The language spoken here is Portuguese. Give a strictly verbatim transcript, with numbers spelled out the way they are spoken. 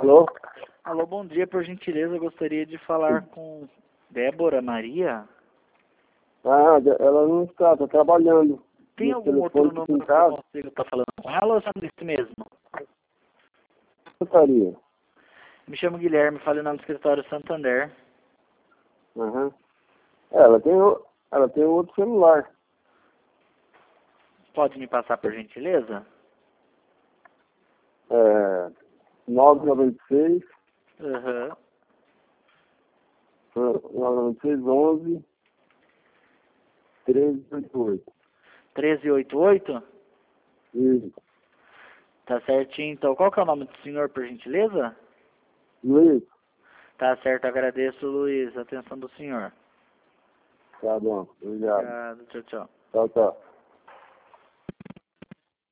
Alô? Alô, bom dia. Por gentileza, eu gostaria de falar com Débora Maria. Ah, ela não está, está trabalhando. Tem Esse algum outro telefone número fica em que eu casa? consiga estar falando com ela ou é só nesse mesmo? Gostaria. Me chamo Guilherme, falo em nome do escritório Santander. Aham. Ela tem, o- ela tem outro celular. Pode me passar por gentileza? É, nove nove seis, Aham. nove nove seis, onze, treze oitenta e oito. treze oitenta e oito? Isso. Tá certinho. Então, qual que é o nome do senhor, por gentileza? Luiz? Tá certo, agradeço, Luiz. A atenção do senhor. Tá bom. Obrigado. Obrigado, tchau, tchau. Tchau, tchau.